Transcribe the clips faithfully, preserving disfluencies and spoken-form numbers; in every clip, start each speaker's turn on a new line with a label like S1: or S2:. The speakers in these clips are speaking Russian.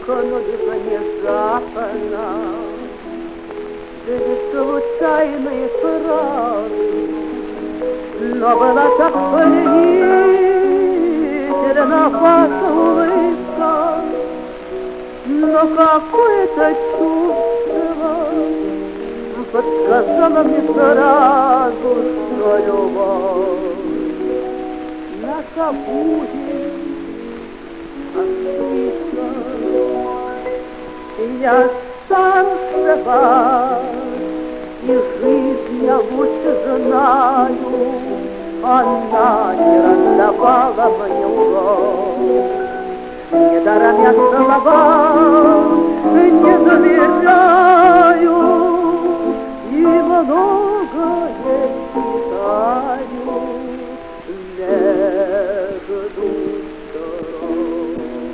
S1: но лишь внезапно. Были случайные фразы, но была так пленительна ваша улыбка, но какое-то чувство подсказало мне сразу, что любовь наша будет ошибка. Я сам жива, и жизнь я лучше знаю, она не раздавала мне урок. Недаром я словам не доверяю и многое читаю между сторон.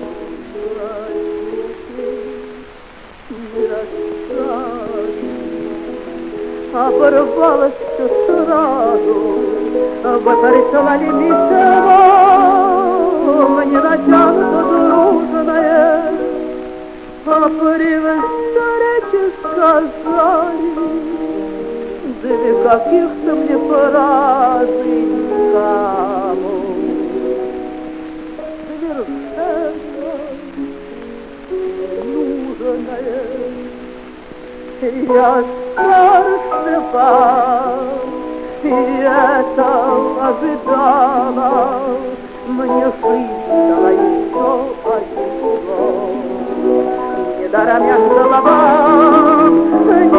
S1: Не расстаюсь, оборвалось все сразу, вот решила ли ничего мне натянуто дружное, а при встрече сказали две каких-то мне фразы никому совершенно ненужное. Я счастлива, и это ожидала, мне жизнь дала еще один урок. Недаром я словам не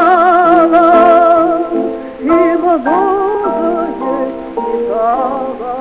S1: доверяла и многое читала.